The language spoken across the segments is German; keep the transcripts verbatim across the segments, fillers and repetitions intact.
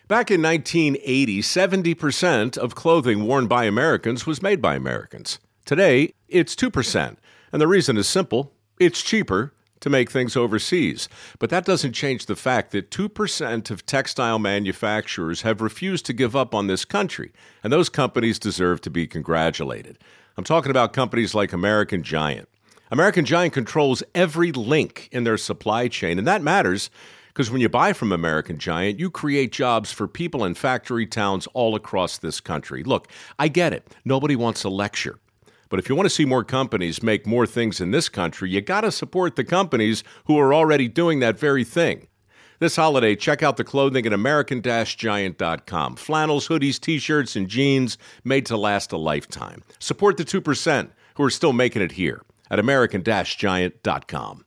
Back in nineteen eighty, seventy percent of clothing worn by Americans was made by Americans. Today, it's two percent. And the reason is simple. It's cheaper to make things overseas. But that doesn't change the fact that two percent of textile manufacturers have refused to give up on this country. And those companies deserve to be congratulated. I'm talking about companies like American Giant. American Giant controls every link in their supply chain, and that matters because when you buy from American Giant, you create jobs for people in factory towns all across this country. Look, I get it. Nobody wants a lecture. But if you want to see more companies make more things in this country, you got to support the companies who are already doing that very thing. This holiday, check out the clothing at American Giant dot com. Flannels, hoodies, T-shirts, and jeans made to last a lifetime. Support the two percent who are still making it here at American Giant dot com.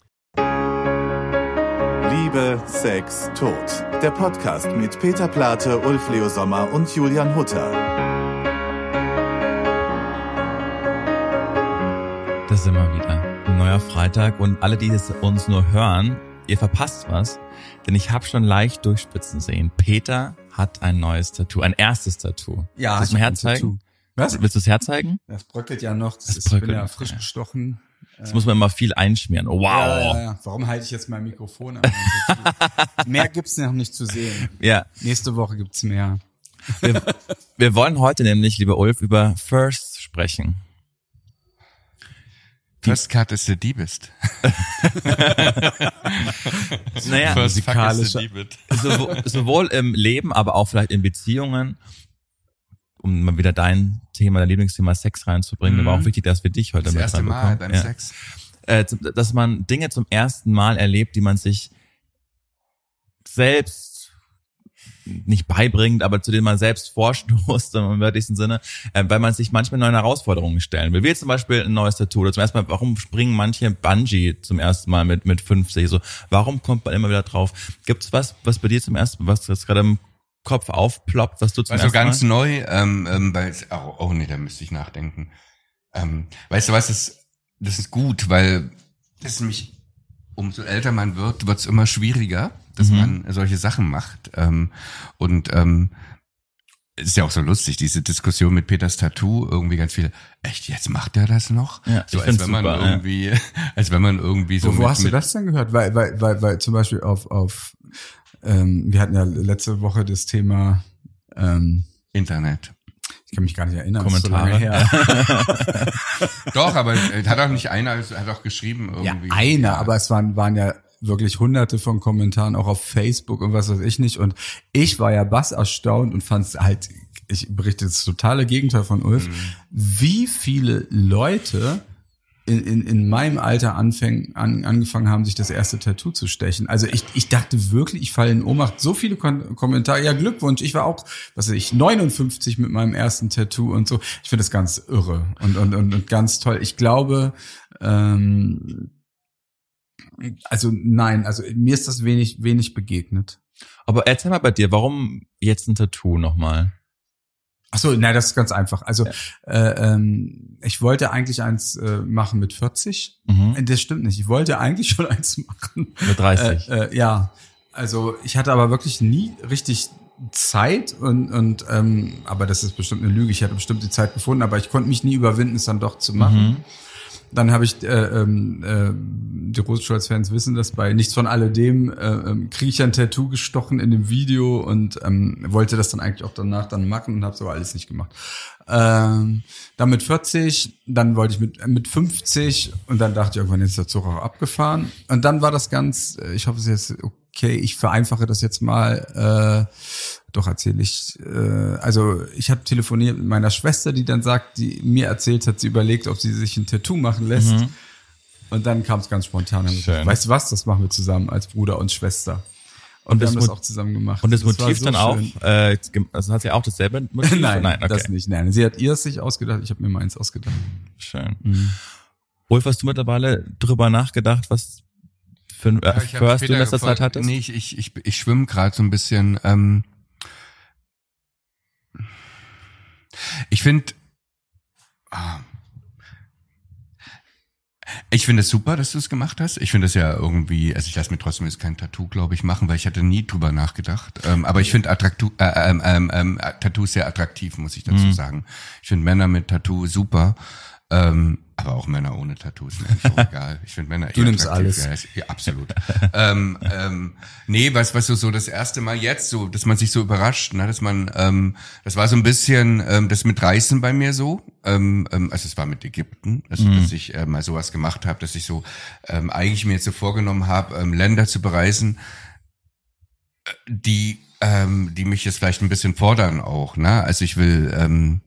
Liebe, Sex, Tod. Der Podcast mit Peter Plate, Ulf Leo Sommer und Julian Hutter. Das ist immer wieder ein neuer Freitag und alle, die es uns nur hören, ihr verpasst was, denn ich habe schon leicht durchspitzen sehen. Peter hat ein neues Tattoo, ein erstes Tattoo. Ja, willst du mir herzeigen? Was? Willst du es herzeigen? Das bröckelt ja noch. Das, Das ist, ich bin bröckelt ja noch, frisch ja. gestochen. Das muss man immer viel einschmieren. Wow. Ja, ja, ja. Warum halte ich jetzt mein Mikrofon an? Mehr gibt's noch nicht zu sehen. Ja. Nächste Woche gibt's mehr. Wir, wir wollen heute nämlich, lieber Ulf, über First sprechen. First Cut ist der Diebest. Naja, First Fuck ist der musikalischer, Diebet. sowohl, sowohl im Leben, aber auch vielleicht in Beziehungen, um mal wieder dein Thema, dein Lieblingsthema Sex reinzubringen. Mhm. Mir war auch wichtig, dass wir dich heute Das mit erste Mal reinbekommen. beim Ja. Sex. Äh, zum- dass man Dinge zum ersten Mal erlebt, die man sich selbst nicht beibringt, aber zu denen man selbst vorstoßt, im wörtlichen Sinne, äh, weil man sich manchmal neuen Herausforderungen stellen will. Wie jetzt zum Beispiel ein neues Tattoo. Oder zum ersten Mal, warum springen manche Bungee zum ersten Mal mit mit fünfzig? So, warum kommt man immer wieder drauf? Gibt's was, was bei dir zum ersten Mal, was jetzt gerade im Kopf aufploppt, was du zum Also ersten ganz Mal? neu, ähm, ähm, weil es, oh, oh nee, da müsste ich nachdenken. Ähm, weißt du was, das, das ist gut, weil das ist nämlich, umso älter man wird, wird's immer schwieriger, dass Mhm. man solche Sachen macht. Ähm, und ähm, es ist ja auch so lustig, diese Diskussion mit Peters Tattoo, irgendwie ganz viele, echt, jetzt macht er das noch? Ja, so ich als find's wenn man super, ja. irgendwie, als wenn man irgendwie so Wo, wo mit, hast du mit das denn gehört? Weil, weil, weil, weil zum Beispiel auf, auf ähm, wir hatten ja letzte Woche das Thema, ähm, Internet. ich kann mich gar nicht erinnern, Kommentare. das ist so lange her. Doch, aber äh, hat auch nicht einer, hat auch geschrieben irgendwie. Ja, einer, aber es waren, waren ja wirklich hunderte von Kommentaren, auch auf Facebook und was weiß ich nicht. Und ich war ja bass erstaunt und fand es halt, ich berichte das totale Gegenteil von Ulf, Mhm. wie viele Leute in, in, in meinem Alter anfäng, an, angefangen haben, sich das erste Tattoo zu stechen. Also ich, ich dachte wirklich, ich falle in Ohnmacht. So viele Kon- Kommentare, ja Glückwunsch, ich war auch, was weiß ich, neunundfünfzig mit meinem ersten Tattoo und so. Ich finde das ganz irre und, und, und, und ganz toll. Ich glaube, ähm, also nein, also mir ist das wenig, wenig begegnet. Aber erzähl mal bei dir, warum jetzt ein Tattoo nochmal? Ach so, nein, das ist ganz einfach. Also äh, ähm, ich wollte eigentlich eins äh, machen mit vierzig. Mhm. Das stimmt nicht. Ich wollte eigentlich schon eins machen. Mit dreißig. Äh, äh, ja, also ich hatte aber wirklich nie richtig Zeit und und ähm, aber das ist bestimmt eine Lüge. Ich hatte bestimmt die Zeit gefunden, aber ich konnte mich nie überwinden, es dann doch zu machen. Mhm. Dann habe ich, äh, ähm, äh, die Rosenstolz-Fans wissen das, bei Nichts von alledem äh, ähm, kriege ich ein Tattoo gestochen in dem Video und ähm, wollte das dann eigentlich auch danach dann machen und habe so alles nicht gemacht. Ähm, dann mit vierzig, dann wollte ich mit mit fünfzig und dann dachte ich irgendwann, jetzt ist der Zug auch abgefahren. Und dann war das ganz, äh, ich hoffe, es ist jetzt okay, ich vereinfache das jetzt mal, äh, doch erzähle ich, äh, also ich habe telefoniert mit meiner Schwester, die dann sagt, die mir erzählt hat, sie überlegt, ob sie sich ein Tattoo machen lässt. Mhm. Und dann kam es ganz spontan. Dann Schön. gesagt, weißt du was, das machen wir zusammen als Bruder und Schwester. Und, Und wir das haben das Mo- auch zusammen gemacht. Und das, war Motiv so dann auch, schön. äh, also hat sie auch dasselbe Motiv? Nein, Nein, okay. das nicht. Nein, sie hat ihr es sich ausgedacht, ich habe mir meins ausgedacht. Schön. Mhm. Ulf, hast du mittlerweile drüber nachgedacht, was für ein äh, Ja, ich hab First du in später letzter Zeit gefolgt. hattest? Nee, ich, ich, ich, ich schwimme gerade so ein bisschen. Ähm, ich finde, ah, Ich finde es super, dass du es gemacht hast. Ich finde es ja irgendwie, also ich lasse mir trotzdem jetzt kein Tattoo, glaube ich, machen, weil ich hatte nie drüber nachgedacht. Ähm, aber ich finde Attraktu- äh, ähm, ähm, ähm, Tattoos sehr attraktiv, muss ich dazu mhm. sagen. Ich finde Männer mit Tattoo super. Ähm, aber auch Männer ohne Tattoos, mir eigentlich auch egal. Ich finde Männer du eher nimmst attraktiv. alles. Ja, ja absolut. ähm, ähm, nee, was, was so, so das erste Mal jetzt so, dass man sich so überrascht, ne, dass man, ähm, das war so ein bisschen, ähm, das mit Reisen bei mir so, ähm, ähm, also es war mit Ägypten, also mhm. dass ich äh, mal sowas gemacht habe, dass ich so ähm, eigentlich mir jetzt so vorgenommen habe, ähm, Länder zu bereisen, die, ähm, die mich jetzt vielleicht ein bisschen fordern auch, ne, also ich will, ähm,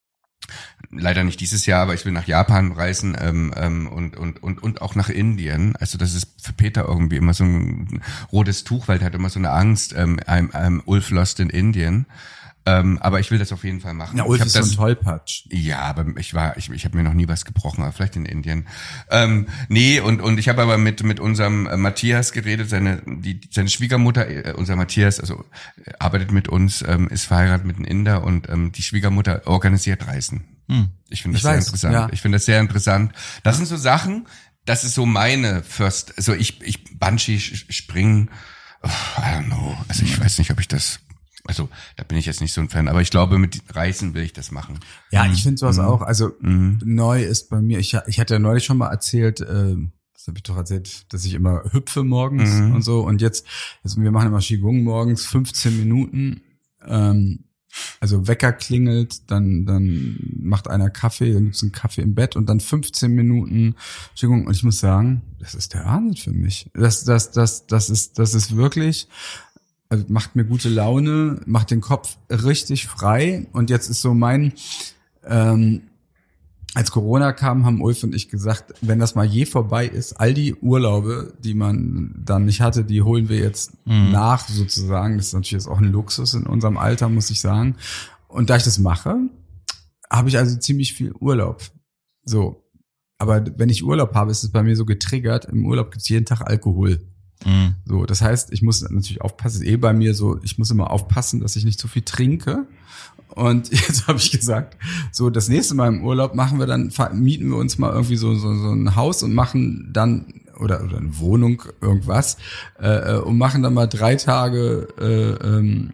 leider nicht dieses Jahr, aber ich will nach Japan reisen ähm, ähm, und und und und auch nach Indien. Also das ist für Peter irgendwie immer so ein rotes Tuch, weil der hat immer so eine Angst. Ähm, I'm, I'm Ulf lost in Indien. Ähm, aber ich will das auf jeden Fall machen. Ja, Ulf ich ist das, so ein Tollpatsch. Ja, aber ich war, ich, ich habe mir noch nie was gebrochen, aber vielleicht in Indien. Ähm, nee, und und ich habe aber mit mit unserem äh, Matthias geredet, seine die seine Schwiegermutter, äh, unser Matthias, also äh, arbeitet mit uns, ähm, ist verheiratet mit einem Inder und ähm, die Schwiegermutter organisiert Reisen. Hm. Ich finde das ich sehr weiß, interessant. Ja. Ich finde das sehr interessant. Das sind so Sachen, das ist so meine First, also ich ich Bungee springen, oh, I don't know. Also ich weiß nicht, ob ich das Also da bin ich jetzt nicht so ein Fan, aber ich glaube, mit Reisen will ich das machen. Ja, ich finde sowas mhm. auch. Also mhm. neu ist bei mir, ich, ich hatte ja neulich schon mal erzählt, äh, das habe ich doch erzählt, dass ich immer hüpfe morgens mhm. und so. Und jetzt, jetzt, wir machen immer Qigong morgens, fünfzehn Minuten. Ähm, also Wecker klingelt, dann dann macht einer Kaffee, dann gibt's einen Kaffee im Bett und dann fünfzehn Minuten Qigong. Und ich muss sagen, das ist der Wahnsinn für mich. Das, das, das, das ist, das ist wirklich. Also macht mir gute Laune, macht den Kopf richtig frei. Und jetzt ist so mein, ähm, als Corona kam, haben Ulf und ich gesagt, wenn das mal je vorbei ist, all die Urlaube, die man dann nicht hatte, die holen wir jetzt mhm. nach sozusagen. Das ist natürlich jetzt auch ein Luxus in unserem Alter, muss ich sagen. Und da ich das mache, habe ich also ziemlich viel Urlaub. So. Aber wenn ich Urlaub habe, ist es bei mir so getriggert. Im Urlaub gibt's jeden Tag Alkohol. Mhm. So, das heißt, ich muss natürlich aufpassen, eh bei mir so, ich muss immer aufpassen, dass ich nicht zu viel trinke. Und jetzt habe ich gesagt, so das nächste Mal im Urlaub machen wir dann, mieten wir uns mal irgendwie so so, so ein Haus und machen dann oder oder eine Wohnung irgendwas äh, und machen dann mal drei Tage äh, ähm,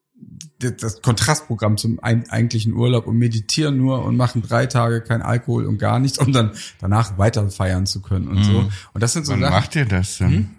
das Kontrastprogramm zum eigentlichen Urlaub und meditieren nur und machen drei Tage kein Alkohol und gar nichts, um dann danach weiter feiern zu können und mhm. so. Und das sind so Wann Sachen. Macht ihr das denn? Hm?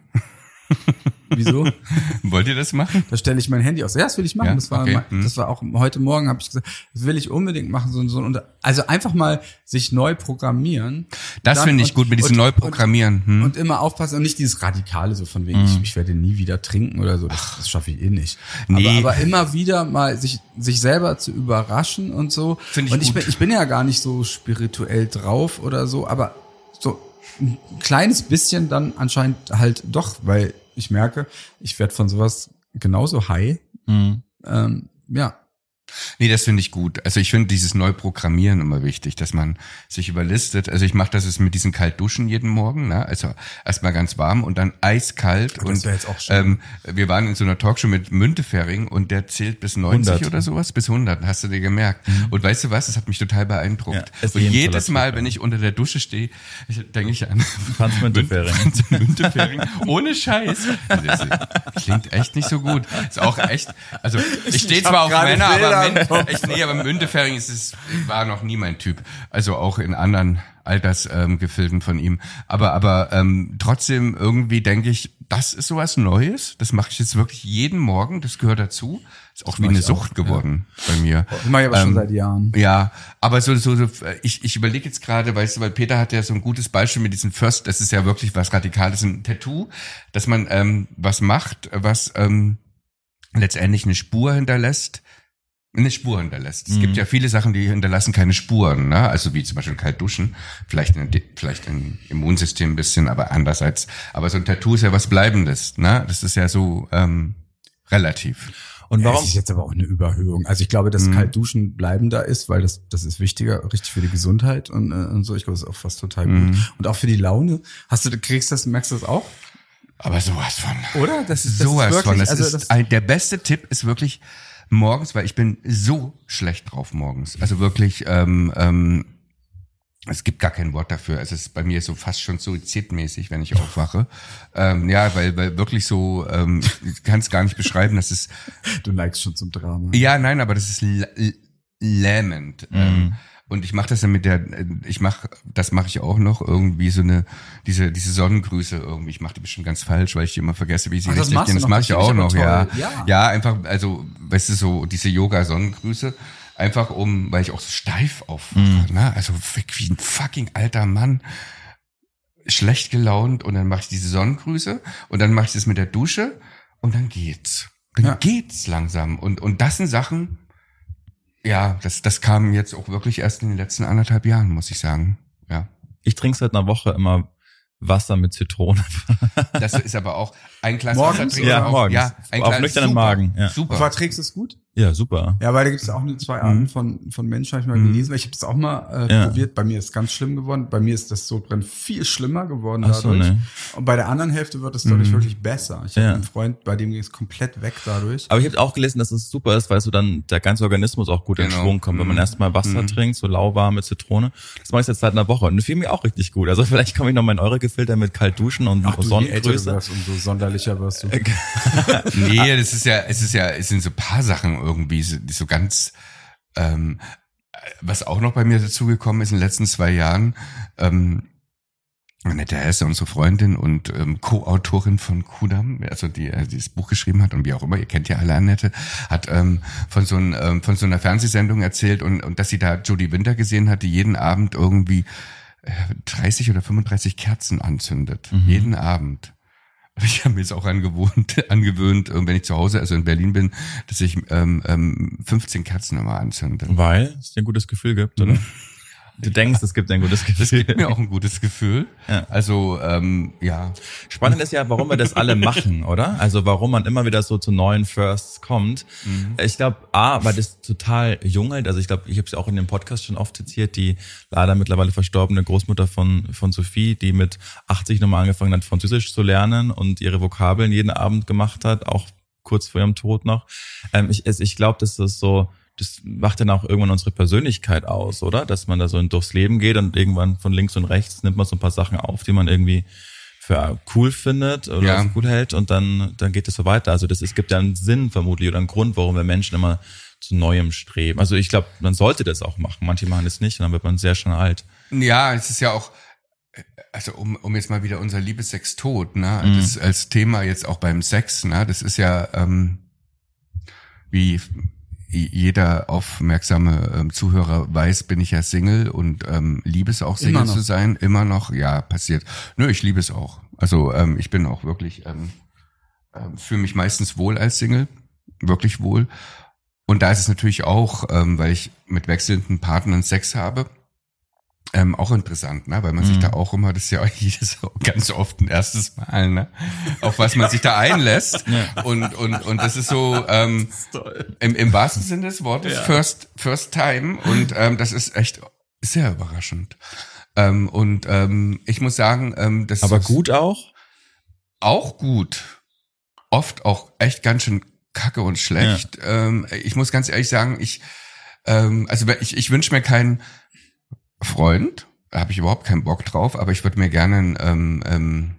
Wieso? Wollt ihr das machen? Da stelle ich mein Handy aus. Ja, das will ich machen. Ja, das war, okay. das war auch heute Morgen, habe ich gesagt, das will ich unbedingt machen. So, so ein, also einfach mal sich neu programmieren. Das finde ich gut mit diesem Neuprogrammieren. Hm. Und immer aufpassen und nicht dieses Radikale, so von wegen, hm. ich, ich werde nie wieder trinken oder so. Das, das schaffe ich eh nicht. Nee. Aber, aber immer wieder mal sich sich selber zu überraschen und so. Find ich und ich gut. bin, ich bin ja gar nicht so spirituell drauf oder so, aber so ein kleines bisschen dann anscheinend halt doch, weil ich merke, ich werde von sowas genauso high. Mhm. Ähm, ja. Nee, das finde ich gut. Also ich finde dieses Neuprogrammieren immer wichtig, dass man sich überlistet. Also ich mache das jetzt mit diesen Kaltduschen jeden Morgen, ne? Also erstmal ganz warm und dann eiskalt. Aber und das wäre jetzt auch schön. Ähm, wir waren in so einer Talkshow mit Müntefering und der zählt bis neunzig hundert oder sowas, bis hundert, hast du dir gemerkt. Mhm. Und weißt du was, das hat mich total beeindruckt. Ja, und jedes Mal, wenn ich unter der Dusche stehe, denke ich an Franz Müntefering. Franz Müntefering. Ohne Scheiß. Das klingt echt nicht so gut. Ist auch echt, also ich stehe zwar auf Männer, aber Men- ich, nee, aber Müntefering ist es, war noch nie mein Typ. Also auch in anderen Altersgefilden ähm, von ihm. Aber aber ähm, trotzdem irgendwie denke ich, das ist sowas Neues. Das mache ich jetzt wirklich jeden Morgen. Das gehört dazu. Ist auch das wie eine ich Sucht auch, geworden ja. bei mir. Das mache ich aber ähm, schon seit Jahren. Ja, aber so so, so ich ich überlege jetzt gerade, weißt du, weil Peter hat ja so ein gutes Beispiel mit diesem First. Das ist ja wirklich was Radikales, ein Tattoo, dass man ähm, was macht, was ähm, letztendlich eine Spur hinterlässt. Eine Spur hinterlässt. Es mhm. gibt ja viele Sachen, die hinterlassen keine Spuren, ne? Also wie zum Beispiel kalt duschen, vielleicht ein, vielleicht ein Immunsystem ein bisschen, aber andererseits. Aber so ein Tattoo ist ja was Bleibendes, ne? Das ist ja so ähm, relativ. Und warum? Das ist jetzt aber auch eine Überhöhung. Also ich glaube, dass mhm. Kaltduschen bleibender ist, weil das das ist wichtiger, richtig für die Gesundheit und, äh, und so. Ich glaube, das ist auch fast total mhm. gut. Und auch für die Laune. Hast du, kriegst das, merkst du das auch? Aber sowas von. Oder? Das ist das sowas ist wirklich, von. Das also ist das ein, der beste Tipp ist wirklich morgens, weil ich bin so schlecht drauf morgens. Also wirklich, ähm, ähm, Es gibt gar kein Wort dafür. Also es ist bei mir so fast schon suizidmäßig, wenn ich aufwache. ähm, ja, weil, weil wirklich so, ähm, ich kann es gar nicht beschreiben, das ist... Du neigst schon zum Drama. Ja, nein, aber das ist l- lähmend. Mhm. Ähm, und ich mache das dann mit der, ich mache, das mache ich auch noch, irgendwie so eine, diese diese Sonnengrüße irgendwie. Ich mache die bestimmt ganz falsch, weil ich die immer vergesse, wie sie Ach, das richtig gehen. Das mache ich auch noch, ja. ja. Ja, einfach, also, weißt du, so diese Yoga-Sonnengrüße. Einfach um, weil ich auch so steif aufwache, mm. ne? Also wie ein fucking alter Mann, schlecht gelaunt, und dann mache ich diese Sonnengrüße und dann mache ich das mit der Dusche und dann geht's. Dann ja. geht's langsam. Und und das sind Sachen, ja, das das kam jetzt auch wirklich erst in den letzten anderthalb Jahren, muss ich sagen. Ja. Ich trinke seit einer Woche immer Wasser mit Zitrone. Das ist aber auch ein Glas morgens? Wasser trinken. Ja, auch, morgens. Ja, ein auf Glas, nüchternen super, Magen. Ja. Super. Und verträgst du es gut? Ja, super. Ja, weil da gibt es auch eine zwei Arten mhm. von von Menschen, habe ich mal gelesen. Weil ich habe es auch mal äh, ja. probiert. Bei mir ist es ganz schlimm geworden. Bei mir ist das Sodbrennen viel schlimmer geworden Ach so, dadurch. ne. Und bei der anderen Hälfte wird es dadurch mhm. wirklich besser. Ich habe ja. einen Freund, bei dem ging es komplett weg dadurch. Aber ich habe auch gelesen, dass es super ist, weil so dann der ganze Organismus auch gut genau. in Schwung kommt, wenn man erstmal Wasser mhm. trinkt, so lauwarme Zitrone. Das mache ich jetzt seit einer Woche und das fiel mir auch richtig gut. Also vielleicht komme ich noch mal in eure Gefilter mit kalt duschen und Ach, du, Sonnengrüße. Je älter du wirst, umso sonderlicher wirst du. Nee, das ist ja, es ist ja, es sind so paar Sachen irgendwie, so, die so ganz, ähm, was auch noch bei mir dazugekommen ist in den letzten zwei Jahren, ähm, Annette Hesse, unsere Freundin und ähm, Co-Autorin von Kudam, also die, äh, die das Buch geschrieben hat und wie auch immer, ihr kennt ja alle Annette, hat ähm, von so ein, ähm, von so einer Fernsehsendung erzählt und und dass sie da Jodie Winter gesehen hat, die jeden Abend irgendwie äh, dreißig oder fünfunddreißig Kerzen anzündet, mhm. jeden Abend. Ich habe mir jetzt auch angewohnt, angewöhnt, wenn ich zu Hause, also in Berlin bin, dass ich ähm, ähm, fünfzehn Kerzen immer anzünde. Weil es dir ein gutes Gefühl gibt, oder? Du denkst, es gibt ein gutes Gefühl. Das gibt mir auch ein gutes Gefühl. Ja. Also, ähm, ja. Spannend ist ja, warum wir das alle machen, oder? Also warum man immer wieder so zu neuen Firsts kommt. Mhm. Ich glaube, A, weil das total jungelt. Also ich glaube, ich habe es auch in dem Podcast schon oft zitiert, die leider mittlerweile verstorbene Großmutter von von Sophie, die mit achtzig nochmal angefangen hat, Französisch zu lernen und ihre Vokabeln jeden Abend gemacht hat, auch kurz vor ihrem Tod noch. Ähm, ich ich glaube, dass das so... Das macht dann auch irgendwann unsere Persönlichkeit aus, oder? Dass man da so durchs Leben geht und irgendwann von links und rechts nimmt man so ein paar Sachen auf, die man irgendwie für cool findet oder ja. für gut hält und dann dann geht es so weiter. Also das es gibt ja einen Sinn vermutlich oder einen Grund, warum wir Menschen immer zu Neuem streben. Also ich glaube, man sollte das auch machen. Manche machen das nicht und dann wird man sehr schnell alt. Ja, es ist ja auch, also um um jetzt mal wieder unser Liebessex tot, ne? Mhm. Das als Thema jetzt auch beim Sex, ne? Das ist ja ähm, wie jeder aufmerksame ähm, Zuhörer weiß, bin ich ja Single und ähm, liebe es auch, Single zu sein. Immer noch, ja, passiert. Nö, ich liebe es auch. Also ähm, ich bin auch wirklich, ähm, äh, fühle mich meistens wohl als Single, wirklich wohl. Und da ist es natürlich auch, ähm, weil ich mit wechselnden Partnern Sex habe, ähm, auch interessant, ne? Weil man mhm. sich da auch immer, das ist ja auch jedes ganz oft ein erstes Mal, ne? Auf was man sich da einlässt. Ja. Und und und das ist so ähm, das ist im, im wahrsten Sinne des Wortes ja. first first time und ähm, das ist echt sehr überraschend. Ähm, und ähm, ich muss sagen, ähm, das aber ist gut auch, auch gut, oft auch echt ganz schön kacke und schlecht. Ja. Ähm, ich muss ganz ehrlich sagen, ich ähm, also ich ich wünsche mir keinen Freund, da habe ich überhaupt keinen Bock drauf, aber ich würde mir gerne ähm, ähm,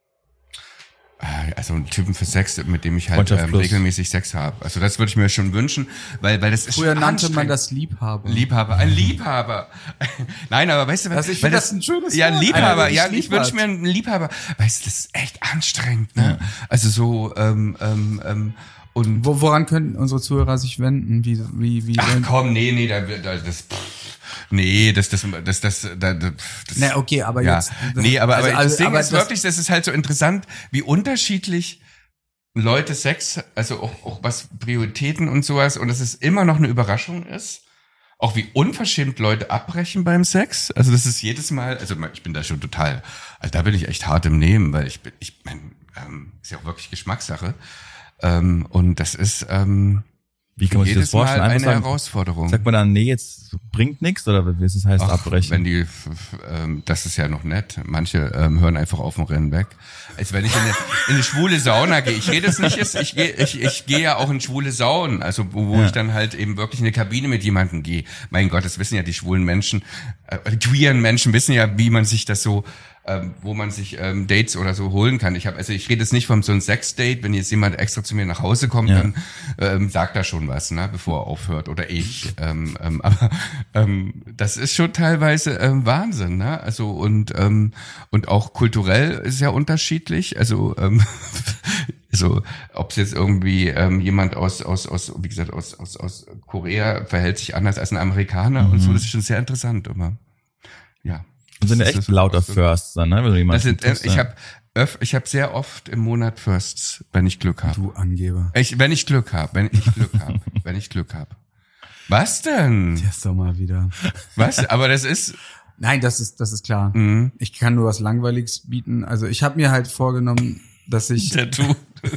also einen Typen für Sex, mit dem ich halt ähm, regelmäßig Sex habe. Also das würde ich mir schon wünschen, weil weil das ist früher nannte man das Liebhaber. Liebhaber, ein Liebhaber. Nein, aber weißt du, was, also ich finde das, das ein schönes ja, ein Liebhaber, Wort, ja, ich wünsche mir einen Liebhaber. Weißt du, das ist echt anstrengend, ne? Ja. Also so ähm, ähm, ähm, und Wo, woran können unsere Zuhörer sich wenden? Wie wie wie Ach komm, nee, nee, da, da das pff. Nee, das, das, das, das, das, das Na, okay, aber ja. jetzt. Nee, aber, also, aber also, das Ding aber ist das wirklich, das ist halt so interessant, wie unterschiedlich Leute Sex, also auch, auch was Prioritäten und sowas, und dass es immer noch eine Überraschung ist. Auch wie unverschämt Leute abbrechen beim Sex. Also das ist jedes Mal, also ich bin da schon total, also da bin ich echt hart im Nehmen, weil ich bin, ich mein, ähm, ist ja auch wirklich Geschmackssache. Ähm, und das ist, ähm, wie kann man sich das vorstellen? Mal eine sagen, Herausforderung. Sagt man dann, nee, jetzt bringt nichts oder wie ist es heißt, Ach, abbrechen? Wenn die, ähm, das ist ja noch nett. Manche ähm, hören einfach auf und rennen weg. Also wenn ich in eine, in eine schwule Sauna gehe, ich rede es nicht, ist, ich gehe, ich, ich gehe ja auch in schwule Saunen, also wo, wo ja. ich dann halt eben wirklich in eine Kabine mit jemandem gehe. Mein Gott, das wissen ja die schwulen Menschen. äh, queeren Menschen wissen ja, wie man sich das so, ähm, wo man sich ähm, Dates oder so holen kann. Ich habe, also ich rede jetzt nicht von so einem Sex-Date, wenn jetzt jemand extra zu mir nach Hause kommt, Ja. dann ähm, sagt er schon was, ne, bevor er aufhört oder ich. Ähm, ähm, aber ähm, das ist schon teilweise ähm, Wahnsinn, ne? Also und ähm, und auch kulturell sehr unterschiedlich. Also ähm, also ob es jetzt irgendwie ähm, jemand aus aus aus wie gesagt aus aus aus Korea verhält sich anders als ein Amerikaner Mhm. und so, das ist schon sehr interessant immer. Ja. Und sind ja Das echt ist lauter so- Firsts dann, ne? Wenn du Das jemanden sind, äh, triffst, ich ja. habe öf, ich habe sehr oft im Monat Firsts, wenn ich Glück habe. Du Angeber. Ich, wenn ich Glück habe, wenn ich Glück habe, wenn ich Glück habe. Was denn? Der ist doch mal wieder. Was? Aber das ist Nein, das ist, das ist klar. mh, Ich kann nur was Langweiliges bieten. Also ich habe mir halt vorgenommen, dass ich Tattoo.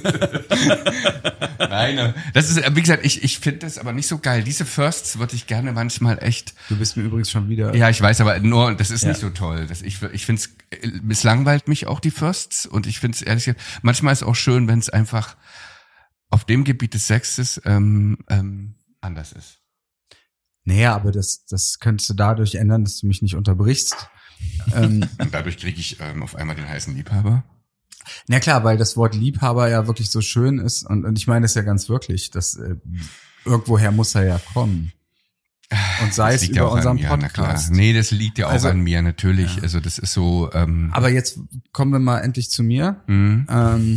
Nein, äh, das ist, wie gesagt, ich, ich finde das aber nicht so geil. Diese Firsts würde ich gerne manchmal echt. Du bist mir übrigens schon wieder. Ja, ich weiß, aber nur, das ist Ja. nicht so toll. Das, ich ich finde es, es langweilt mich auch die Firsts und ich finde es ehrlich gesagt, manchmal ist es auch schön, wenn es einfach auf dem Gebiet des Sexes ähm, ähm, anders ist. Naja, aber das, das könntest du dadurch ändern, dass du mich nicht unterbrichst. ähm, Und dadurch kriege ich ähm, auf einmal den heißen Liebhaber. na klar, weil das Wort Liebhaber ja wirklich so schön ist und, und ich meine es ja ganz wirklich, dass äh, irgendwoher muss er ja kommen. Und sei Das es liegt über ja auch an unseren mir, na klar. Podcast. Nee, das liegt ja auch Also- an mir, natürlich. Also das ist so, ähm, Aber jetzt kommen wir mal endlich zu mir. mh. Ähm,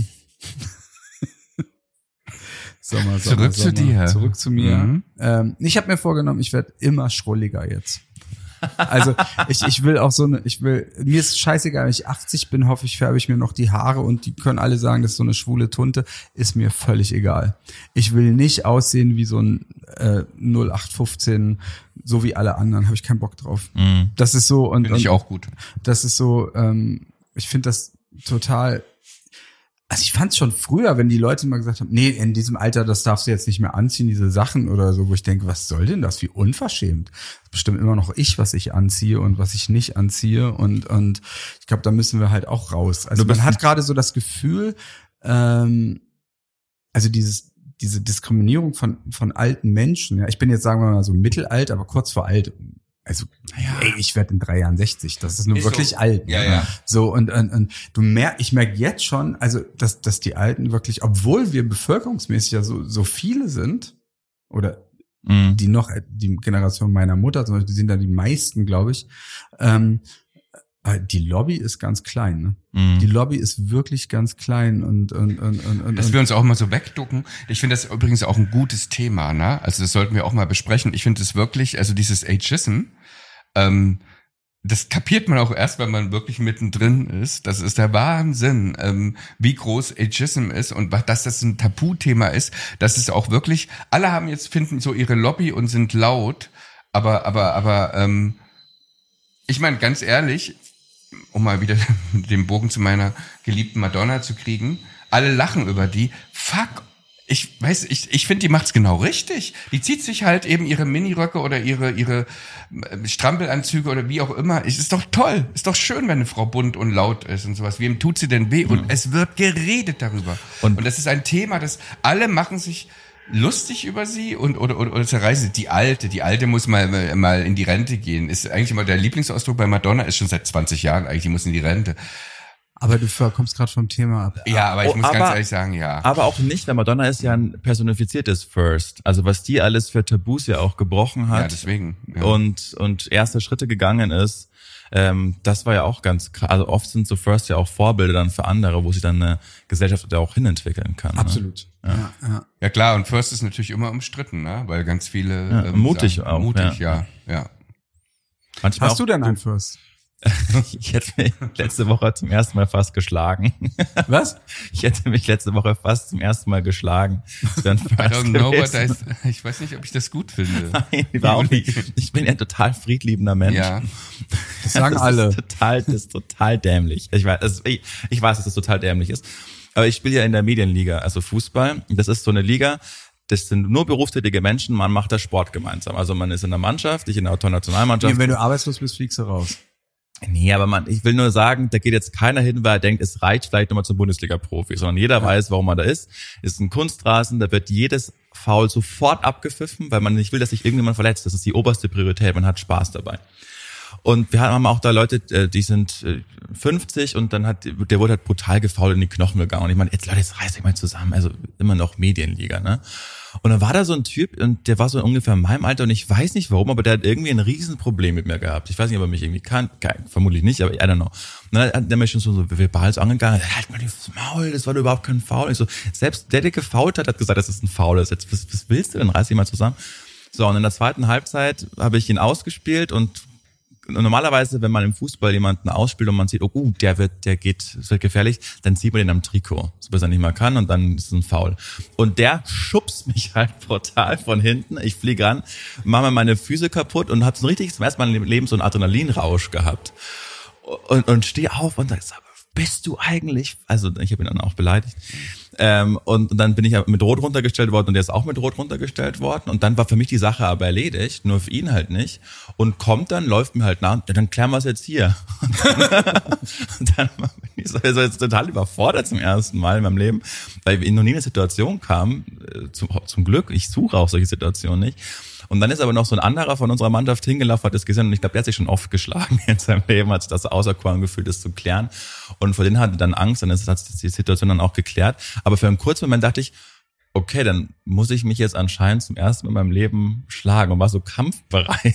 Sommer, Sommer, Zurück zu Sommer. dir. Zurück zu mir. Mhm. Ähm, ich habe mir vorgenommen, ich werde immer schrulliger jetzt. Also ich, ich will auch so eine, ich will, mir ist scheißegal, wenn ich achtzig bin, hoffe ich, färbe ich mir noch die Haare und die können alle sagen, das ist so eine schwule Tunte, ist mir völlig egal. Ich will nicht aussehen wie so ein äh, null acht fünfzehn, so wie alle anderen, habe ich keinen Bock drauf. Mhm. Das ist so und, Finde ich und auch gut. das ist so, ähm, ich finde das total, also ich fand es schon früher, wenn die Leute mal gesagt haben, nee, in diesem Alter, das darfst du jetzt nicht mehr anziehen, diese Sachen oder so, wo ich denke, was soll denn das, wie unverschämt. Das ist bestimmt immer noch ich, was ich anziehe und was ich nicht anziehe und und ich glaube, da müssen wir halt auch raus. Also Du bist man hat gerade so das Gefühl, ähm, also dieses diese Diskriminierung von von alten Menschen, ja, ich bin jetzt, sagen wir mal, so mittelalt, aber kurz vor alt. Also, ey, ich werde in drei Jahren sechzig. Das ist nur Ist wirklich so. alt. Ja, ne? ja. So, und, und, und du merkst, ich merke jetzt schon, also, dass, dass die Alten wirklich, obwohl wir bevölkerungsmäßig ja so, so viele sind, oder Mhm. die noch, die Generation meiner Mutter zum Beispiel, die sind da die meisten, glaube ich, ähm, äh, die Lobby ist ganz klein, ne? Mhm. Die Lobby ist wirklich ganz klein und, und, und, und, und Dass wir uns auch mal so wegducken. Ich finde das übrigens auch ein gutes Thema, ne? Also das sollten wir auch mal besprechen. Ich finde es wirklich, also dieses Ageism, ähm, das kapiert man auch erst, wenn man wirklich mittendrin ist. Das ist der Wahnsinn, ähm, wie groß Ageism ist und was, dass das ein Tabuthema ist. Das ist auch wirklich, alle haben jetzt, finden so ihre Lobby und sind laut, aber, aber, aber, ähm, ich meine, ganz ehrlich, um mal wieder den Bogen zu meiner geliebten Madonna zu kriegen, alle lachen über die. Fuck, ich weiß, ich, ich finde, die macht's genau richtig. Die zieht sich halt eben ihre Miniröcke oder ihre, ihre äh, Strampelanzüge oder wie auch immer. Es ist doch toll. Ist doch schön, wenn eine Frau bunt und laut ist und sowas. Wem tut sie denn weh? Und es wird geredet darüber. Und- Und, das ist ein Thema, das alle machen sich lustig über sie und oder oder, oder zerreißen. Die Alte, die Alte muss mal mal in die Rente gehen. Ist eigentlich immer der Lieblingsausdruck bei Madonna, ist schon seit zwanzig Jahren eigentlich, die muss in die Rente. aber du kommst gerade vom Thema ab. Ja, aber ich Oh, muss aber- ganz ehrlich sagen, ja. Aber auch nicht, weil Madonna ist ja ein personifiziertes First. Also was die alles für Tabus ja auch gebrochen hat Ja, deswegen. Ja. und und erste Schritte gegangen ist, ähm, das war ja auch ganz krass. Also oft sind so First ja auch Vorbilder dann für andere, wo sich dann eine Gesellschaft da auch hinentwickeln kann. Ne? Absolut. Ja, ja. Ja klar, und First ist natürlich immer umstritten, ne? Weil ganz viele Ja, mutig sagen, auch, mutig, ja. ja, ja. Manchmal Hast auch, du denn einen First? Ich hätte mich letzte Woche zum ersten Mal fast geschlagen. Was? Ich hätte mich letzte Woche fast zum ersten Mal geschlagen. Das wäre ein I First don't know what gewesen. I, ich weiß nicht, ob ich das gut finde. Nein, überhaupt nicht. Ich bin ja ein total friedliebender Mensch. Ja. Das sagen das alle. Ist total, das ist total dämlich. Ich weiß, das, ich, ich weiß, dass das total dämlich ist. Aber ich spiele ja in der Medienliga, also Fußball. Das ist so eine Liga, das sind nur berufstätige Menschen, man macht da Sport gemeinsam. Also man ist in der Mannschaft, ich in der Autonationalmannschaft. Nee, wenn du arbeitslos bist, fliegst du raus. Nee, aber man, ich will nur sagen, da geht jetzt keiner hin, weil er denkt, es reicht vielleicht nochmal zum Bundesliga-Profi, sondern jeder weiß, warum man da ist. Ist ein Kunstrasen, da wird jedes Foul sofort abgepfiffen, weil man nicht will, dass sich irgendjemand verletzt. Das ist die oberste Priorität, man hat Spaß dabei. Und wir haben auch da Leute, die sind fünfzig und dann hat, der wurde halt brutal gefault in die Knochen gegangen. Und ich meine, jetzt Leute, jetzt reißt euch mal zusammen. Also immer noch Medienliga, ne? Und dann war da so ein Typ und der war so ungefähr in meinem Alter und ich weiß nicht warum, aber der hat irgendwie ein Riesenproblem mit mir gehabt. Ich weiß nicht, ob er mich irgendwie kann, vermutlich nicht, aber I don't know. Und dann hat der mich schon so, so verbal so angegangen, halt mal das Maul, das war doch überhaupt kein Foul. Ich so, selbst der, der gefoult hat, hat gesagt, das ist ein Foul. Jetzt, was, was willst du denn? Reiß dich mal zusammen. So, und in der zweiten Halbzeit habe ich ihn ausgespielt und normalerweise, wenn man im Fußball jemanden ausspielt und man sieht, oh gut, der wird, der geht, es wird gefährlich, dann sieht man den am Trikot, so bis er nicht mehr kann und dann ist es ein Foul. Und der schubst mich halt brutal von hinten. Ich fliege ran, mache mir meine Füße kaputt und habe so richtig zum ersten Mal im Leben so einen Adrenalinrausch gehabt. Und, und stehe auf und sage, bist du eigentlich, also ich habe ihn dann auch beleidigt, ähm, und, und dann bin ich mit Rot runtergestellt worden und der ist auch mit Rot runtergestellt worden und dann war für mich die Sache aber erledigt, nur für ihn halt nicht und kommt dann, läuft mir halt nach, ja, dann klären wir es jetzt hier. Und dann, und dann bin ich so, so jetzt total überfordert zum ersten Mal in meinem Leben, weil ich noch nie in eine Situation kam, zum, zum Glück, ich suche auch solche Situationen nicht. Und dann ist aber noch so ein anderer von unserer Mannschaft hingelaufen, hat das gesehen und ich glaube, der hat sich schon oft geschlagen in seinem Leben, hat sich das auserkoren gefühlt, das zu klären. Und vor denen hatte er dann Angst, dann ist, hat sich die Situation dann auch geklärt. Aber für einen kurzen Moment dachte ich, okay, dann muss ich mich jetzt anscheinend zum ersten Mal in meinem Leben schlagen und war so kampfbereit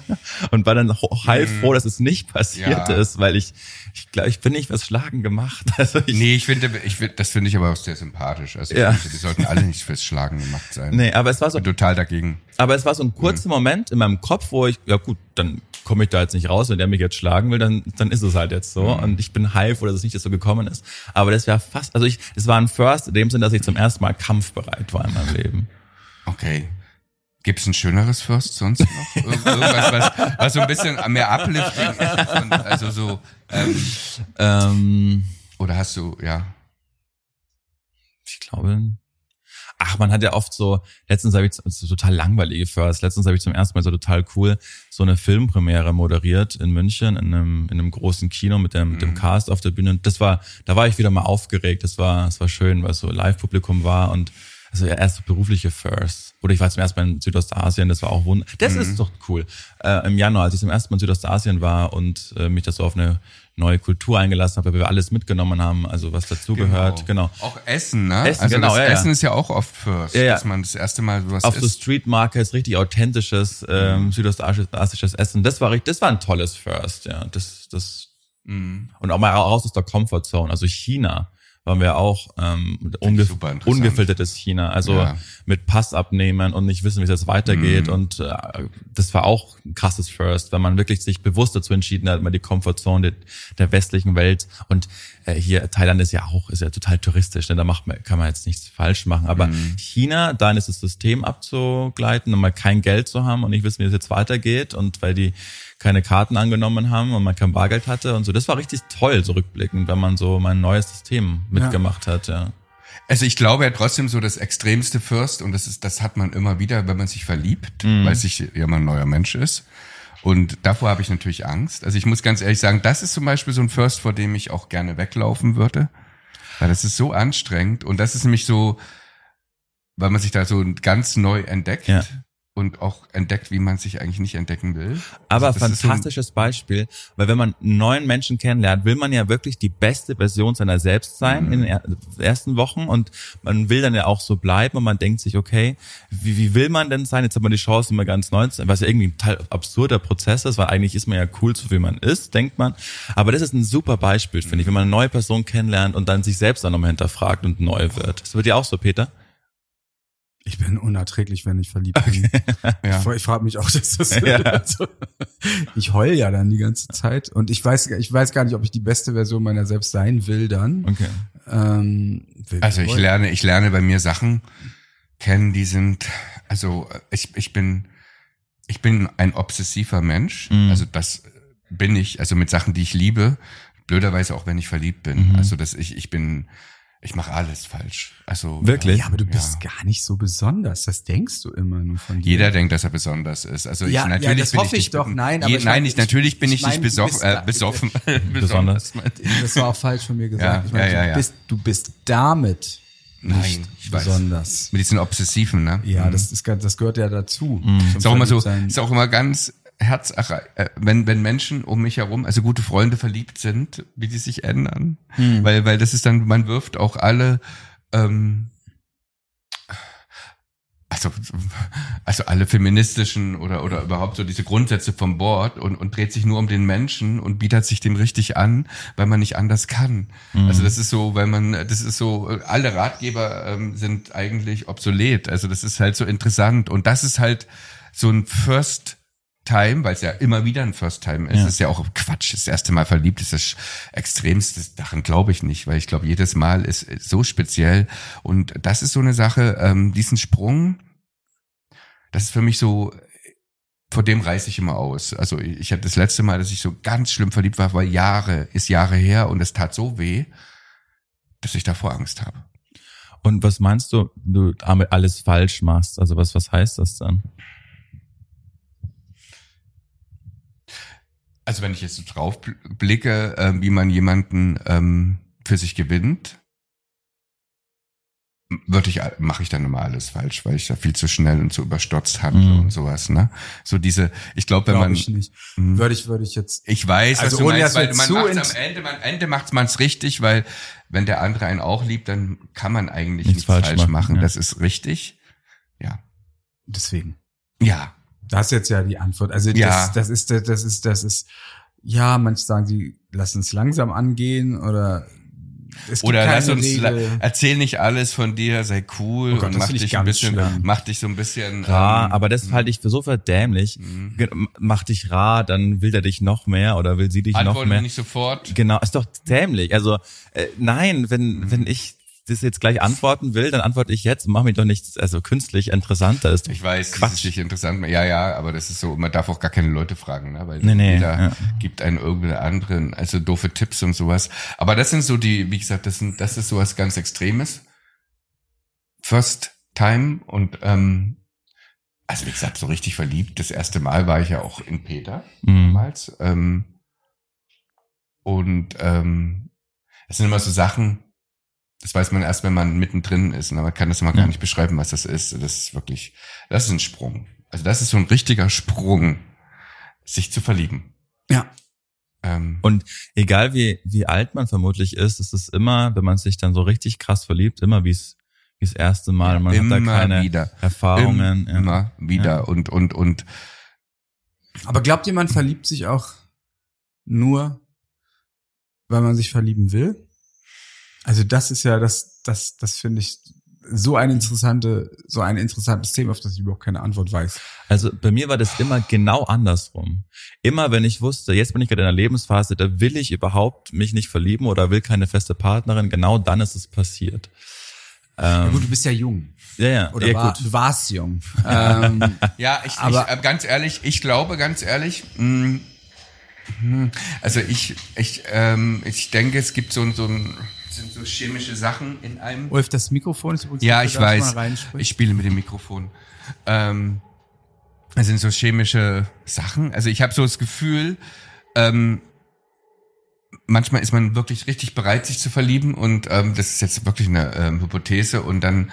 und war dann heilfroh, dass es nicht passiert ja. ist, weil ich, ich glaube, ich bin nicht fürs Schlagen gemacht. Also ich, nee, ich finde, ich finde, das finde ich aber auch sehr sympathisch. Also ich ja. finde, die sollten alle nicht fürs Schlagen gemacht sein. Nee, aber es war so. Ich bin total dagegen. Aber es war so ein kurzer mhm. Moment in meinem Kopf, wo ich, ja gut, dann komme ich da jetzt nicht raus, wenn der mich jetzt schlagen will, dann dann ist es halt jetzt so. Mhm. Und ich bin heilfroh, dass es nicht so gekommen ist. Aber das wäre fast, also ich, es war ein First in dem Sinn, dass ich zum ersten Mal kampfbereit war in meinem Leben. Okay. Gibt's ein schöneres First sonst noch? Irgendwas, was, was so ein bisschen mehr Uplifting ist? Und also so, ähm, ähm, oder hast du, ja. Ich glaube, ach, man hat ja oft so, letztens habe ich so total langweilige First, letztens habe ich zum ersten Mal so total cool so eine Filmpremiere moderiert in München, in einem, in einem großen Kino mit dem, mhm. mit dem Cast auf der Bühne. Und das war, da war ich wieder mal aufgeregt, das war, das war schön, weil es so Live-Publikum war und also ja, erste berufliche First. Oder ich war zum ersten Mal in Südostasien, das war auch wunderbar. Das mhm. ist doch cool. Äh, Im Januar, als ich zum ersten Mal in Südostasien war und äh, mich das so auf eine neue Kultur eingelassen habe, weil wir alles mitgenommen haben, also was dazugehört. Genau. genau. Auch Essen, ne? Essen, also genau, das ja, Essen ja. ist ja auch oft First, ja, ja. dass man das erste Mal sowas auf isst. so Street Markets, richtig authentisches ähm, mhm. südostasisches Essen. Das war richtig, das war ein tolles First, ja. Das, das mhm. und auch mal raus aus der Comfort Zone. Also China waren wir auch ähm, unge- ungefiltertes China, also ja. mit Pass abnehmen und nicht wissen, wie es jetzt weitergeht. Mm. Und äh, das war auch ein krasses First, weil man wirklich sich bewusst dazu entschieden hat, mal die Comfortzone der, der westlichen Welt. Und äh, hier Thailand ist ja auch, ist ja total touristisch, ne? Da macht man, kann man jetzt nichts falsch machen. Aber mm. China, da ist das System abzugleiten und mal kein Geld zu haben und nicht wissen, wie es jetzt weitergeht. Und weil die keine Karten angenommen haben und man kein Bargeld hatte und so. Das war richtig toll, so rückblickend, wenn man so mein neues System mitgemacht ja. hat, ja. Also ich glaube ja trotzdem so das extremste First und das ist, das hat man immer wieder, wenn man sich verliebt, mhm. weil sich ja mal ein neuer Mensch ist. Und davor habe ich natürlich Angst. Also ich muss ganz ehrlich sagen, das ist zum Beispiel so ein First, vor dem ich auch gerne weglaufen würde, weil das ist so anstrengend und das ist nämlich so, weil man sich da so ganz neu entdeckt. Ja. Und auch entdeckt, wie man sich eigentlich nicht entdecken will. Aber also fantastisches so Beispiel, weil wenn man einen neuen Menschen kennenlernt, will man ja wirklich die beste Version seiner selbst sein mhm. in den ersten Wochen und man will dann ja auch so bleiben und man denkt sich, okay, wie, wie will man denn sein? Jetzt hat man die Chance, immer ganz neu zu sein, was ja irgendwie ein total absurder Prozess ist, weil eigentlich ist man ja cool, so wie man ist, denkt man. Aber das ist ein super Beispiel, finde ich, wenn man eine neue Person kennenlernt und dann sich selbst dann nochmal hinterfragt und neu wird. Das wird ja auch so, Peter? Ich bin unerträglich, wenn ich verliebt bin. Okay. Ja. Ich, ich frage mich auch, dass das ja. also, ich heul ja dann die ganze Zeit und ich weiß, ich weiß gar nicht, ob ich die beste Version meiner selbst sein will dann. Okay. Ähm, also ich lerne, ich lerne bei mir Sachen kennen, die sind, also ich, ich bin, ich bin ein obsessiver Mensch. Mhm. Also das bin ich, also mit Sachen, die ich liebe. Blöderweise auch, wenn ich verliebt bin. Mhm. Also dass ich, ich bin Ich mache alles falsch. Also wirklich? Ja, aber du bist ja. gar nicht so besonders. Das denkst du immer nur von dir. Jeder denkt, dass er besonders ist. Also ja, ich natürlich ja, das bin hoffe ich ich doch. Bin, nein, aber je, ich nein, mein, ich, natürlich bin ich, ich mein, nicht besoffen, äh, besoffen, besonders. Das war auch falsch von mir gesagt. Ja, ich meine, ja, ja, du bist, du bist damit nein, nicht ich besonders. Weiß. Mit diesen Obsessiven, ne? Ja, mhm. das ist, das gehört ja dazu. Mhm. Ist auch immer so, ist auch immer ganz Herz, äh, wenn wenn Menschen um mich herum, also gute Freunde verliebt sind, wie die sich ändern, hm. weil weil das ist dann, man wirft auch alle, ähm, also also alle feministischen oder oder überhaupt so diese Grundsätze vom Bord und und dreht sich nur um den Menschen und bietet sich dem richtig an, weil man nicht anders kann. Hm. Also das ist so, weil man, das ist so, alle Ratgeber ähm, sind eigentlich obsolet. Also das ist halt so interessant und das ist halt so ein First Time, weil es ja immer wieder ein First Time ist. Ja. Ist ja auch Quatsch. Das erste Mal verliebt ist das Extremste. Daran glaube ich nicht, weil ich glaube, jedes Mal ist so speziell. Und das ist so eine Sache, ähm, diesen Sprung, das ist für mich so, vor dem reiße ich immer aus. Also ich hatte das letzte Mal, dass ich so ganz schlimm verliebt war, war Jahre, ist Jahre her und es tat so weh, dass ich davor Angst habe. Und was meinst du, du damit alles falsch machst? Also was, was heißt das dann? Also wenn ich jetzt so drauf blicke, äh, wie man jemanden ähm, für sich gewinnt, würde ich, mache ich dann immer alles falsch, weil ich da viel zu schnell und zu überstürzt handle mm. und sowas, ne? So diese, ich glaube, wenn Glaub man, ich nicht. Mh, würde ich, würde ich jetzt. Ich weiß, also was du ohne meinst, weil man macht's am Ende, man, am Ende macht man's richtig, weil wenn der andere einen auch liebt, dann kann man eigentlich nichts, nichts falsch, falsch machen. machen. Ja. Das ist richtig, ja. Deswegen. Ja. Das ist jetzt ja die Antwort. Also das, ja. das ist, das ist, das ist, ja, manche sagen, sie lassen es langsam angehen oder es gibt oder keine lass uns, Regel. erzähl nicht alles von dir, sei cool oh Gott, und mach dich ein bisschen, schlimm. mach dich so ein bisschen. Rar, ähm, aber das halte ich für so verdämlich. Mhm. Mach dich rar, dann will der dich noch mehr oder will sie dich Antworten noch mehr. nicht sofort. Genau, ist doch dämlich. Also äh, nein, wenn mhm. wenn ich das jetzt gleich antworten will, dann antworte ich jetzt und mach mich doch nicht also künstlich interessanter. Ist ich weiß, Quatsch. Das ist nicht interessant. Ja, ja, aber das ist so, man darf auch gar keine Leute fragen, ne? Weil nee, nee, jeder ja. gibt einen irgendeinen anderen, also doofe Tipps und sowas. Aber das sind so die, wie gesagt, das sind, das ist sowas ganz Extremes. First Time und ähm, also wie gesagt, so richtig verliebt. Das erste Mal war ich ja auch in Peter mhm. damals. Ähm, und ähm, es sind immer so Sachen, das weiß man erst, wenn man mittendrin ist. Und man kann das immer ja. gar nicht beschreiben, was das ist. Das ist wirklich, das ist ein Sprung. Also das ist so ein richtiger Sprung, sich zu verlieben. Ja. Ähm, und egal wie wie alt man vermutlich ist, es ist immer, wenn man sich dann so richtig krass verliebt, immer wie es wie das erste Mal. Man hat da keine wieder. Erfahrungen. Immer ja. wieder ja. und und und. Aber glaubt ihr, man verliebt sich auch nur, weil man sich verlieben will? Also das ist ja, das, das, das finde ich so ein interessante, so ein interessantes Thema, auf das ich überhaupt keine Antwort weiß. Also bei mir war das immer genau andersrum. Immer wenn ich wusste, jetzt bin ich gerade in einer Lebensphase, da will ich überhaupt mich nicht verlieben oder will keine feste Partnerin, genau dann ist es passiert. Ja, gut, du bist ja jung. Ja, ja. Oder ja, war, gut. du warst jung. ähm, ja, ich, aber ich, ganz ehrlich, ich glaube, ganz ehrlich, mh, mh, also ich, ich, ähm, ich denke, es gibt so, so ein, sind so chemische Sachen in einem. Ulf, das Mikrofon ist übrigens. Ja, ich weiß. Ich spiele mit dem Mikrofon. Ähm, es sind so chemische Sachen. Also ich habe so das Gefühl, ähm, manchmal ist man wirklich richtig bereit, sich zu verlieben und ähm, das ist jetzt wirklich eine ähm, Hypothese und dann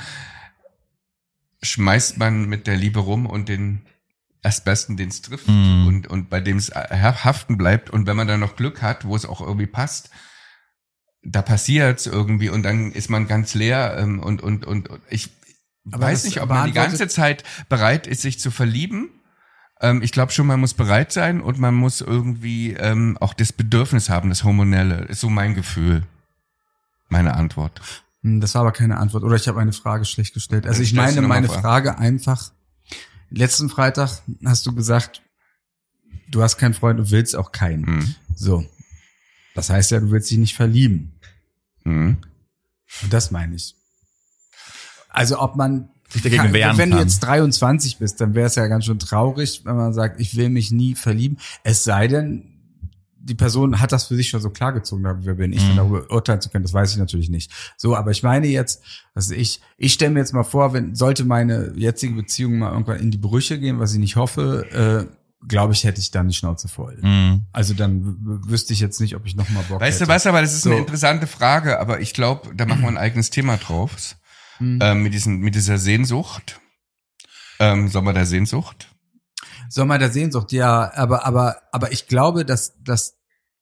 schmeißt man mit der Liebe rum und den Erstbesten, den es trifft mm. und und bei dem es haften bleibt und wenn man dann noch Glück hat, wo es auch irgendwie passt, da passiert's irgendwie und dann ist man ganz leer ähm, und und und ich aber weiß nicht, ob man die ganze Zeit bereit ist, sich zu verlieben. Ähm, ich glaube schon, man muss bereit sein und man muss irgendwie ähm, auch das Bedürfnis haben, das Hormonelle. Ist so mein Gefühl, meine Antwort. Das war aber keine Antwort. Oder ich habe eine Frage schlecht gestellt. Also ich meine, meine Frage einfach, letzten Freitag hast du gesagt, du hast keinen Freund und willst auch keinen. Hm. So. Das heißt ja, du willst dich nicht verlieben. Hm. Und das meine ich. Also ob man sich dagegen wehren wenn kann. du jetzt dreiundzwanzig bist, dann wäre es ja ganz schön traurig, wenn man sagt, ich will mich nie verlieben. Es sei denn, die Person hat das für sich schon so klargezogen, wer bin ich, mhm. darüber urteilen zu können, das weiß ich natürlich nicht. So, aber ich meine jetzt, also ich, ich stelle mir jetzt mal vor, wenn sollte meine jetzige Beziehung mal irgendwann in die Brüche gehen, was ich nicht hoffe, äh, glaube ich, hätte ich dann die Schnauze voll. Mhm. Also dann w- wüsste ich jetzt nicht, ob ich noch mal Bock weißt hätte. Weißt du was, aber das ist so. eine interessante Frage, aber ich glaube, da machen wir ein eigenes Thema drauf. Mhm. Ähm, mit diesen, mit dieser Sehnsucht. Ähm, Sommer der Sehnsucht. Sommer der Sehnsucht, ja, aber, aber, aber ich glaube, dass, dass,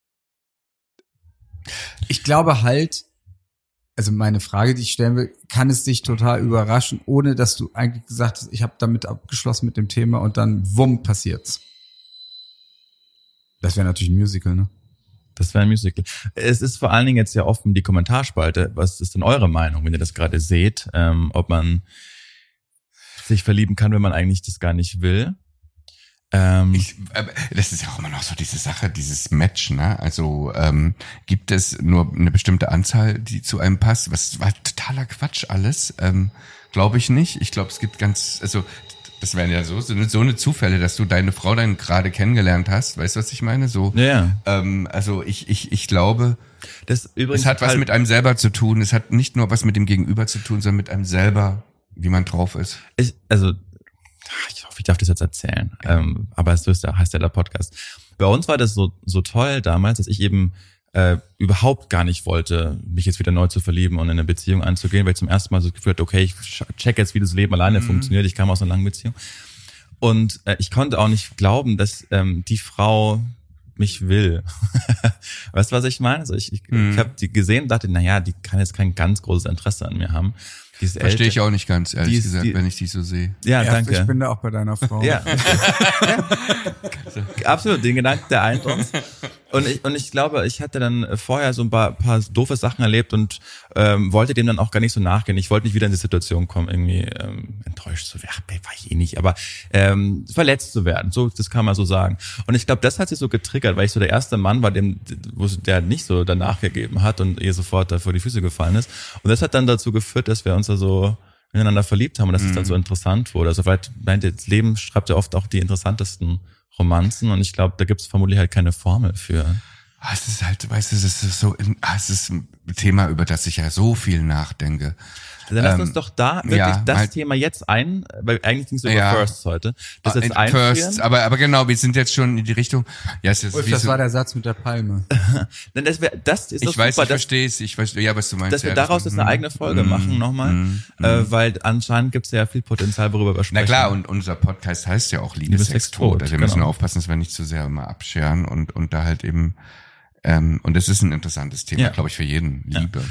ich glaube halt, also meine Frage, die ich stellen will, kann es dich total überraschen, ohne dass du eigentlich gesagt hast, ich habe damit abgeschlossen mit dem Thema und dann wumm passiert's. Das wäre natürlich ein Musical, ne? Das wäre ein Musical. Es ist vor allen Dingen jetzt ja offen die Kommentarspalte. Was ist denn eure Meinung, wenn ihr das gerade seht? Ähm, ob man sich verlieben kann, wenn man eigentlich das gar nicht will? Ähm, ich, äh, das ist ja auch immer noch so diese Sache, dieses Match, ne? Also ähm, gibt es nur eine bestimmte Anzahl, die zu einem passt? Was war totaler Quatsch alles? Ähm, glaube ich nicht. Ich glaube, es gibt ganz, also das wären ja so so eine, so eine Zufälle, dass du deine Frau dann gerade kennengelernt hast. Weißt du, was ich meine? So. Ja. Ähm, also ich ich ich glaube, das übrigens es hat was halt, mit einem selber zu tun. Es hat nicht nur was mit dem Gegenüber zu tun, sondern mit einem selber, wie man drauf ist. ich, also ich hoffe, ich darf das jetzt erzählen. Ähm, aber es ist ja, heißt ja der Podcast. Bei uns war das so so toll damals, dass ich eben äh, überhaupt gar nicht wollte, mich jetzt wieder neu zu verlieben und in eine Beziehung einzugehen, weil ich zum ersten Mal so gefühlt hatte, okay, ich check jetzt, wie das Leben alleine mhm. funktioniert. Ich kam aus einer langen Beziehung. Und äh, ich konnte auch nicht glauben, dass ähm, die Frau mich will. Weißt du, was ich meine? Also ich, ich, mhm. ich habe die gesehen und dachte, naja, die kann jetzt kein ganz großes Interesse an mir haben. Verstehe ich auch nicht ganz, ehrlich ist, gesagt, die, wenn ich die so sehe. Ja, ja, danke. Ich bin da auch bei deiner Frau. Ja. ja. Absolut, den Gedanken, der eint uns. Und ich, und ich glaube, ich hatte dann vorher so ein paar, paar doofe Sachen erlebt und ähm, wollte dem dann auch gar nicht so nachgehen. Ich wollte nicht wieder in die Situation kommen, irgendwie ähm, enttäuscht zu werden. Ach, war ich eh nicht, aber ähm, verletzt zu werden. So, das kann man so sagen. Und ich glaube, das hat sich so getriggert, weil ich so der erste Mann war, dem, wo der nicht so danach gegeben hat und ihr sofort da vor die Füße gefallen ist. Und das hat dann dazu geführt, dass wir uns da so ineinander verliebt haben und dass mhm. es dann so interessant wurde. Also vielleicht, das Leben schreibt ja oft auch die interessantesten Romanzen und ich glaube, da gibt es vermutlich halt keine Formel für. Es ist halt, weißt du, es ist so, es ist ein Thema, über das ich ja so viel nachdenke. Dann lass uns doch da wirklich ja, das halt, Thema jetzt ein, weil eigentlich ging es über ja, Firsts heute. Das jetzt einführen. Firsts, aber, aber genau, wir sind jetzt schon in die Richtung. Ja, es ist Ulf, wie das so, war der Satz mit der Palme. Denn das, wär, das ist ich doch weiß, super, ich verstehe es, ich weiß, ja, was du meinst. dass wir ja, daraus das, jetzt eine eigene Folge mm, machen nochmal, mm, mm, äh, weil anscheinend gibt es ja viel Potenzial, worüber wir sprechen. Na klar, und unser Podcast heißt ja auch Liebe, Liebe Sex, Sex, Tod. Tod. Also wir Genau. müssen aufpassen, dass wir nicht zu sehr immer abscheren und, und da halt eben, ähm, und das ist ein interessantes Thema, Ja. glaube ich, für jeden. Ja. Liebe.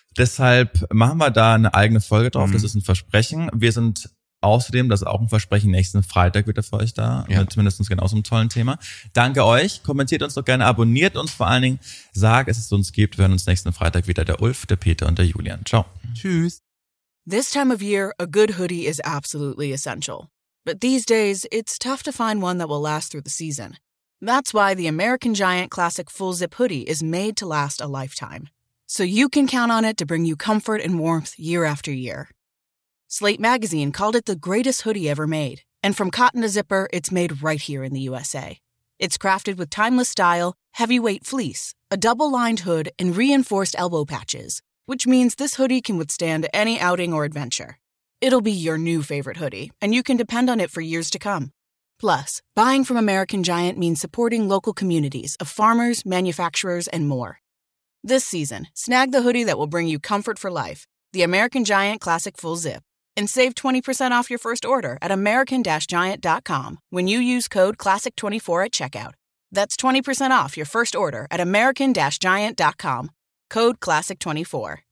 Deshalb machen wir da eine eigene Folge drauf. Mhm. Das ist ein Versprechen. Wir sind außerdem, das ist auch ein Versprechen, nächsten Freitag wieder für euch da. Ja. Mit mindestens genau so einem tollen Thema. Danke euch. Kommentiert uns doch gerne, abonniert uns vor allen Dingen. Sagt, dass es uns gibt. Wir hören uns nächsten Freitag wieder. Der Ulf, der Peter und der Julian. Ciao. Tschüss. This time of year, a good hoodie is absolutely essential. But these days, it's tough to find one that will last through the season. That's why the American Giant Classic Full Zip Hoodie is made to last a lifetime. So you can count on it to bring you comfort and warmth year after year. Slate Magazine called it the greatest hoodie ever made. And from cotton to zipper, it's made right here in the U S A. It's crafted with timeless style, heavyweight fleece, a double-lined hood, and reinforced elbow patches, which means this hoodie can withstand any outing or adventure. It'll be your new favorite hoodie, and you can depend on it for years to come. Plus, buying from American Giant means supporting local communities of farmers, manufacturers, and more. This season, snag the hoodie that will bring you comfort for life, the American Giant Classic Full Zip, and save twenty percent off your first order at american giant dot com when you use code classic twenty-four at checkout. That's twenty percent off your first order at american giant dot com. Code classic twenty-four.